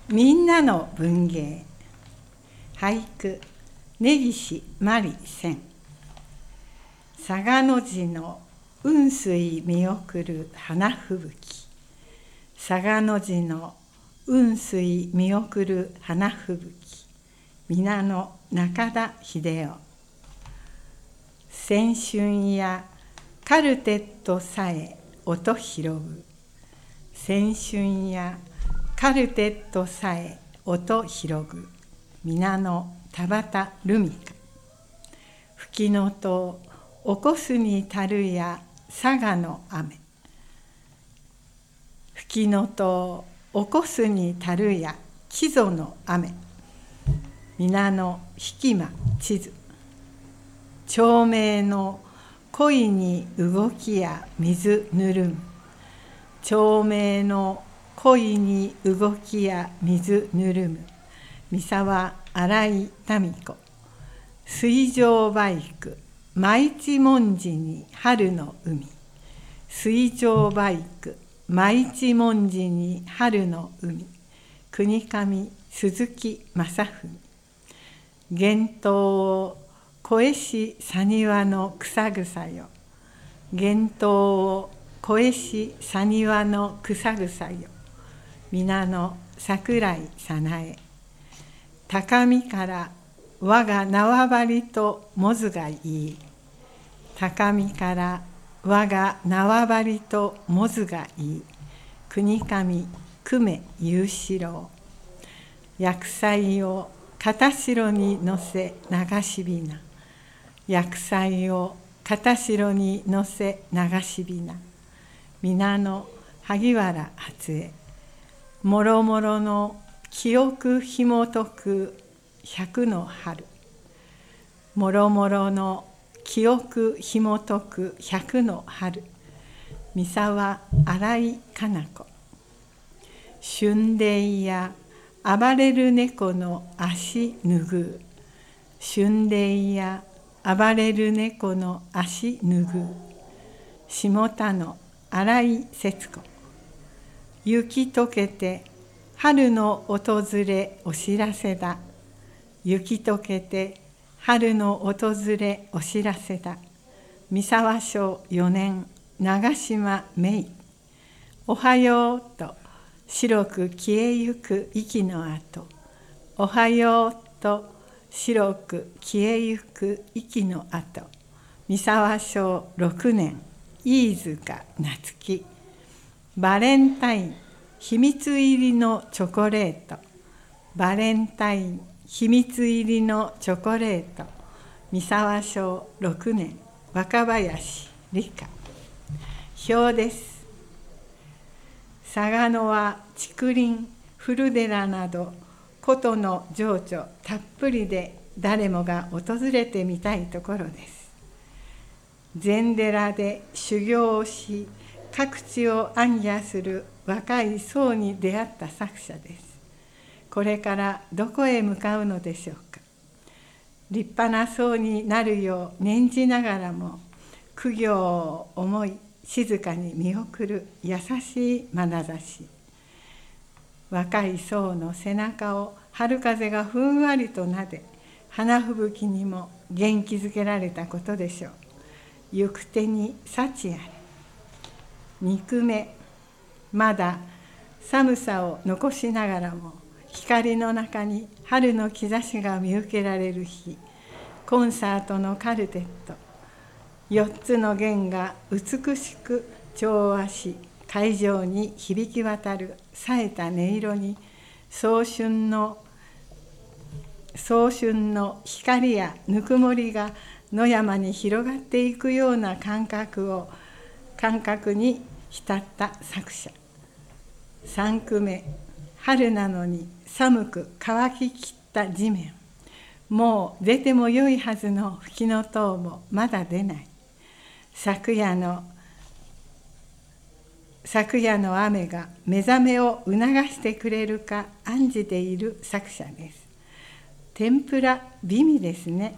みんなの文芸。俳句、根岸まり千。嵯峨の字の雲水見送る花吹雪。嵯峨の字の雲水見送る花吹雪。皆の中田秀夫。青春やカルテットさえ音拾う。青春やカルテットさえ音拾ぐ。皆の田畑留美香。吹きのと起こすにたるや佐賀の雨。吹きのと起こすにたるや木曽の雨。皆の引間地図。長命の恋に動きや水ぬるむ。長命の恋に動きや水ぬるむ。三沢新井民子。水上バイク舞一文字に春の海。水上バイク舞一文字に春の海。国上鈴木正文。幻冬を越しさ庭の草草よ。幻冬を越しさ庭の草草よ。皆の桜井早苗。高みから我が縄張りともずがいい。高みから我が縄張りともずがいい。国上久米雄四郎。薬剤を片白に乗せ流しびな。薬剤を片白に乗せ流しびな。皆の萩原初江。もろもろの記憶ひもとく百の春。もろもろの記憶ひもとく百の春。三沢新井加奈子。春麗や暴れる猫の足ぬぐう。春麗や暴れる猫の足ぬぐう。下田の新井節子。雪解けて春の訪れお知らせだ。雪解けて春の訪れお知らせだ。三沢省4年長島芽衣。おはようと白く消えゆく息の跡。おはようと白く消えゆく息の跡。三沢省6年飯塚夏樹。バレンタイン秘密入りのチョコレート。バレンタイン秘密入りのチョコレート。三沢省6年若林理香。表です。嵯峨野は竹林古寺など古都の情緒たっぷりで誰もが訪れてみたいところです。禅寺で修行をし各地を行脚する若い僧に出会った作者です。これからどこへ向かうのでしょうか。立派な僧になるよう念じながらも苦行を思い静かに見送る優しい眼差し。若い僧の背中を春風がふんわりとなで花吹雪にも元気づけられたことでしょう。行く手に幸あれ。憎めまだ寒さを残しながらも光の中に春の兆しが見受けられる日。コンサートのカルテット。4つの弦が美しく調和し会場に響き渡る冴えた音色に早春の光やぬくもりが野山に広がっていくような感覚に浸った作者。3句目。春なのに寒く乾ききった地面。もう出てもよいはずの吹きの塔もまだ出ない。昨夜の雨が目覚めを促してくれるか案じている作者です。天ぷら美味ですね。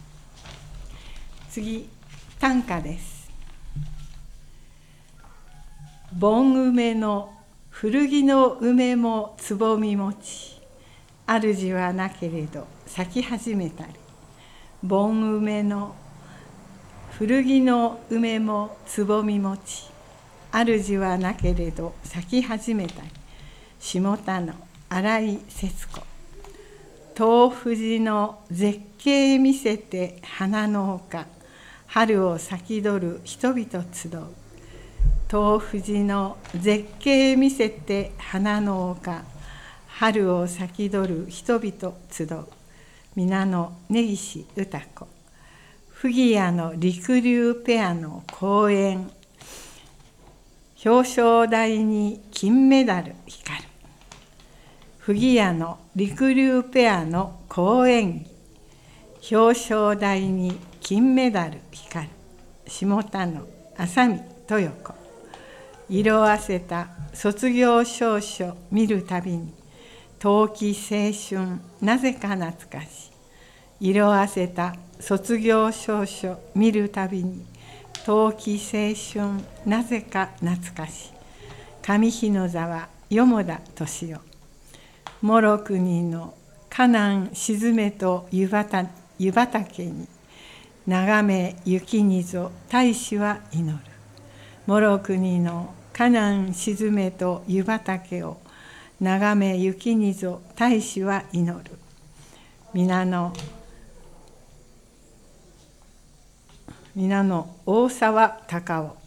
次、短歌です。盆梅の古着の梅もつぼみ持ち、主はなけれど咲き始めたり、盆梅の古着の梅もつぼみ持ち、主はなけれど咲き始めたり、下田の新井節子。東富士の絶景見せて花の丘、春を先取る人々集う。東富士の絶景見せて花の丘、春を先取る人々集う。皆の根岸歌子。フギアの陸流ペアの公演、表彰台に金メダル光る。フギアの陸流ペアの好演技、表彰台に金メダル光る。下田の浅見豊子。色あせた卒業証書見るたびに、冬季青春なぜか懐かしい。色あせた卒業証書見るたびに、冬季青春なぜか懐かしい。上日野沢四田敏夫。諸国の河南沈めと湯畑に、眺め雪にぞ大使は祈る。諸国の河南沈めと湯畑を、眺め雪にぞ大使は祈る。皆の大沢隆夫。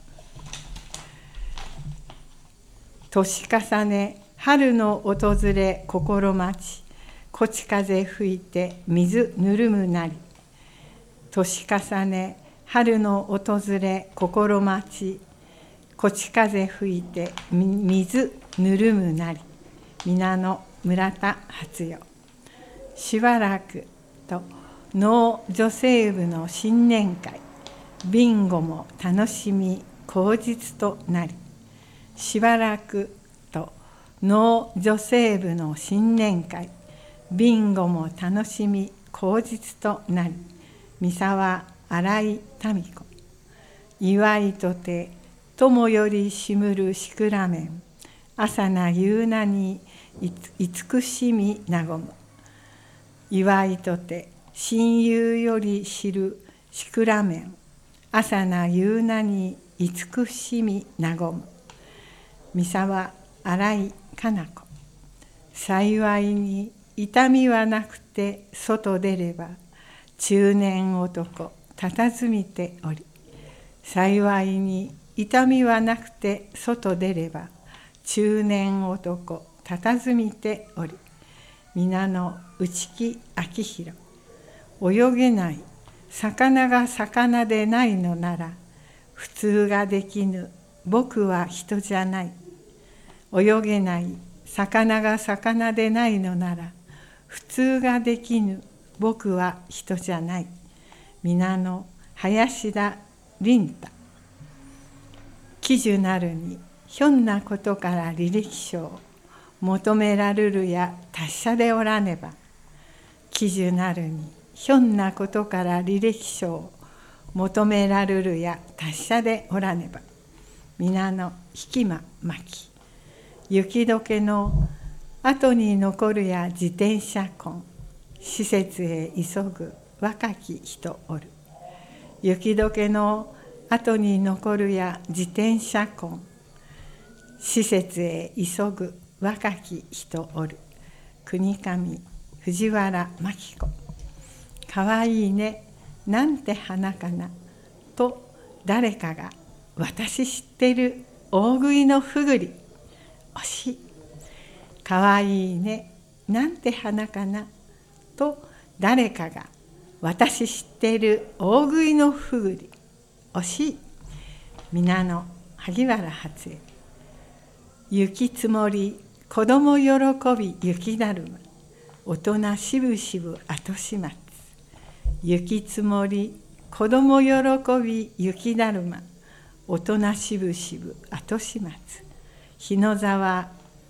年重ね春の訪れ心待ち、こち風吹いて水ぬるむなり。年重ね春の訪れ心待ち、こち風吹いて水ぬるむなり。皆の村田初代。しばらくと能女性部の新年会、ビンゴも楽しみ口実となり。しばらくと能女性部の新年会、ビンゴも楽しみ口実となり。三沢新井民子。祝いとて友よりしむるしくらめん、朝な夕なに慈しみ和む。祝いとて親友より知るしくらめん、朝な夕なに慈しみ和む。三沢新井かな子。幸いに痛みはなくて外出れば、中年男佇みており。幸いに痛みはなくて外出れば、中年男佇みており。皆の内木昭弘。泳げない魚が魚でないのなら、普通ができぬ僕は人じゃない。泳げない魚が魚でないのなら、普通ができぬ僕は人じゃない。皆の林田凛太。喜寿なるにひょんなことから履歴書を求めらるるや達者でおらねば。喜寿なるにひょんなことから履歴書を求めらるるや達者でおらねば。皆の引間真紀。雪解けの後に残るや自転車痕、施設へ急ぐ若き人おる。雪解けの後に残るや自転車痕、施設へ急ぐ若き人おる。国上藤原真紀子。かわいいね、なんて花かなと誰かが、私知ってる大食いのふぐり。惜しい。かわいいね、なんて花かなと誰かが、私知ってる大食いのふぐり。惜しい。皆の萩原初江。雪積もり子ども喜び雪だるま、大人しぶしぶ後始末。雪積もり子ども喜び雪だるま、大人しぶしぶ後始末。日野沢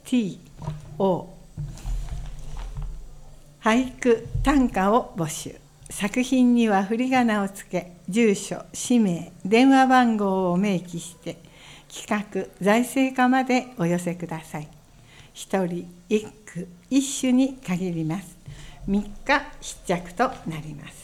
T.O. 俳句短歌を募集。作品には振り仮名をつけ、住所、氏名、電話番号を明記して、企画・財政課までお寄せください。 一人一句一首に限ります。3日必着となります。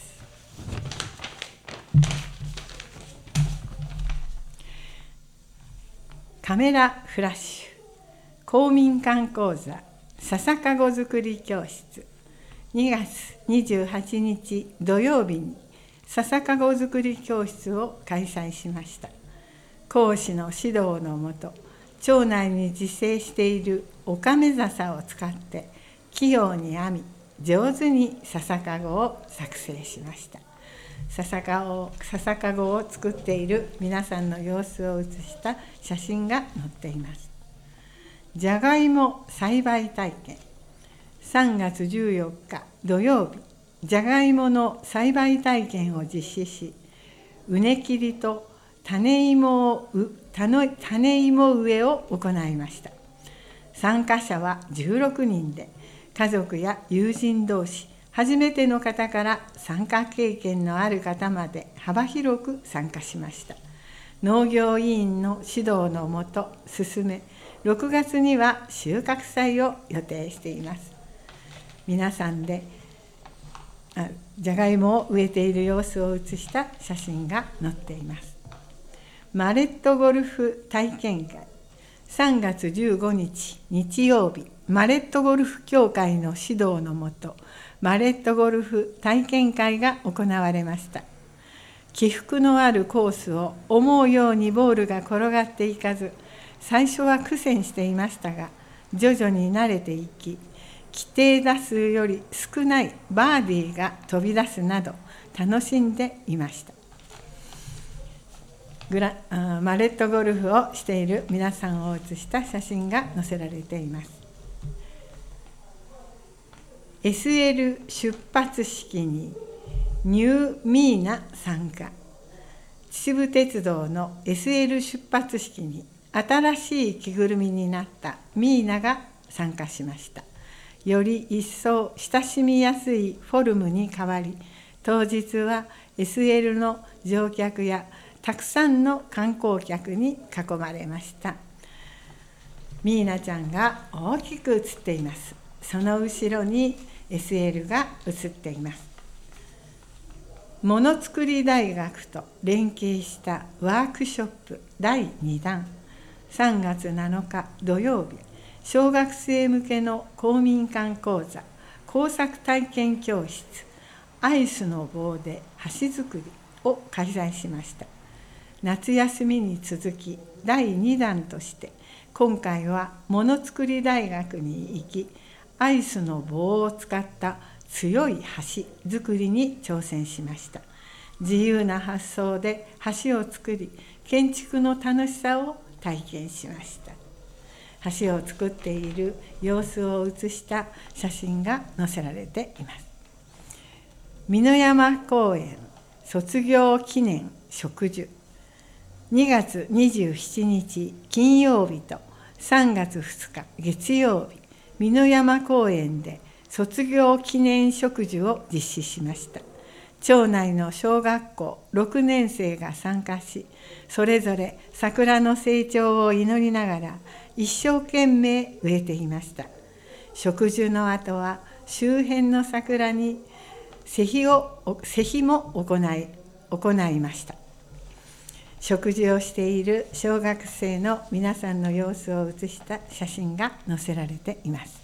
カメラフラッシュ公民館講座笹かご作り教室、2月28日土曜日に笹かご作り教室を開催しました。講師の指導のもと、町内に自生しているオカメ笹を使って器用に編み、上手に笹かごを作成しました。笹かごを作っている皆さんの様子を写した写真が載っています。じゃがいも栽培体験、3月14日土曜日、じゃがいもの栽培体験を実施し、畝切りと種芋植えを行いました。参加者は16人で、家族や友人同士、初めての方から参加経験のある方まで幅広く参加しました。農業委員の指導のもと進め、6月には収穫祭を予定しています。皆さんでじゃがいもを植えている様子を写した写真が載っています。マレットゴルフ体験会、3月15日日曜日、マレットゴルフ協会の指導のもと、マレットゴルフ体験会が行われました。起伏のあるコースを思うようにボールが転がっていかず、最初は苦戦していましたが、徐々に慣れていき、規定打数より少ないバーディーが飛び出すなど楽しんでいました。マレットゴルフをしている皆さんを写した写真が載せられています。SL 出発式にニューミーナ参加。秩父鉄道の SL 出発式に新しい着ぐるみになったミーナが参加しました。より一層親しみやすいフォルムに変わり、当日は SL の乗客やたくさんの観光客に囲まれました。ミーナちゃんが大きく写っています。その後ろに SL が写っています。ものづくり大学と連携したワークショップ第2弾、3月7日土曜日、小学生向けの公民館講座工作体験教室、アイスの棒で橋作りを開催しました。夏休みに続き第2弾として、今回はものづくり大学に行き、アイスの棒を使った強い橋作りに挑戦しました。自由な発想で橋を作り、建築の楽しさを体験しました。橋を作っている様子を写した写真が載せられています。美濃山公園卒業記念植樹、2月27日金曜日と3月2日月曜日、美濃山公園で卒業記念植樹を実施しました。町内の小学校6年生が参加し、それぞれ桜の成長を祈りながら一生懸命植えていました。植樹の後は周辺の桜に施肥も行いました。植樹をしている小学生の皆さんの様子を写した写真が載せられています。